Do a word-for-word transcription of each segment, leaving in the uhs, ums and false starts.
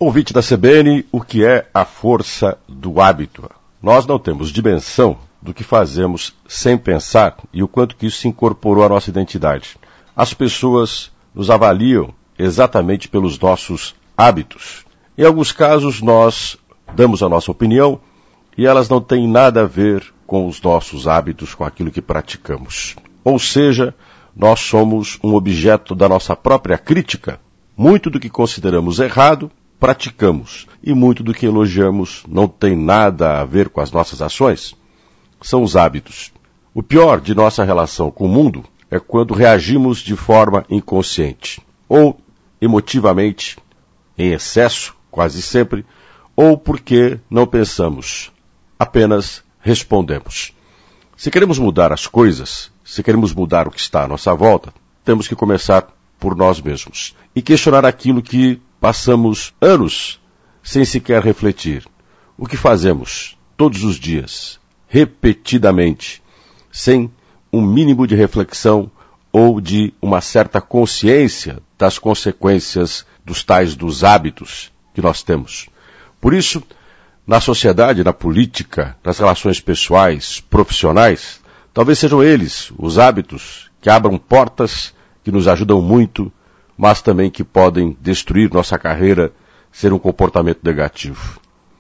Ouvinte da C B N, o que é a força do hábito? Nós não temos dimensão do que fazemos sem pensar e o quanto que isso se incorporou à nossa identidade. As pessoas nos avaliam exatamente pelos nossos hábitos. Em alguns casos, nós damos a nossa opinião e elas não têm nada a ver com os nossos hábitos, com aquilo que praticamos. Ou seja, nós somos um objeto da nossa própria crítica. Muito do que consideramos errado, praticamos. E muito do que elogiamos não tem nada a ver com as nossas ações. São os hábitos. O pior de nossa relação com o mundo é quando reagimos de forma inconsciente. Ou emotivamente, em excesso, quase sempre, ou porque não pensamos, apenas respondemos. Se queremos mudar as coisas, se queremos mudar o que está à nossa volta, temos que começar por nós mesmos e questionar aquilo que passamos anos sem sequer refletir. O que fazemos todos os dias, repetidamente, sem um mínimo de reflexão ou de uma certa consciência das consequências dos tais dos hábitos que nós temos. Por isso, na sociedade, na política, nas relações pessoais, profissionais, talvez sejam eles os hábitos que abram portas, que nos ajudam muito, mas também que podem destruir nossa carreira, ser um comportamento negativo.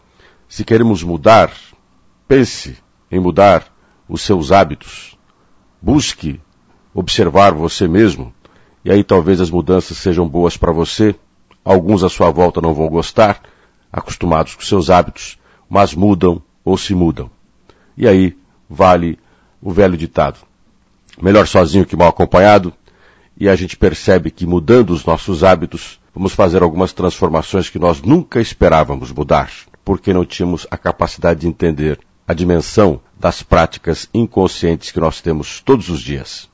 Se queremos mudar, pense em mudar os seus hábitos. Busque observar você mesmo, e aí talvez as mudanças sejam boas para você. Alguns à sua volta não vão gostar, acostumados com seus hábitos, mas mudam ou se mudam. E aí vale o velho ditado: melhor sozinho que mal acompanhado. E a gente percebe que mudando os nossos hábitos, vamos fazer algumas transformações que nós nunca esperávamos mudar, porque não tínhamos a capacidade de entender a dimensão das práticas inconscientes que nós temos todos os dias.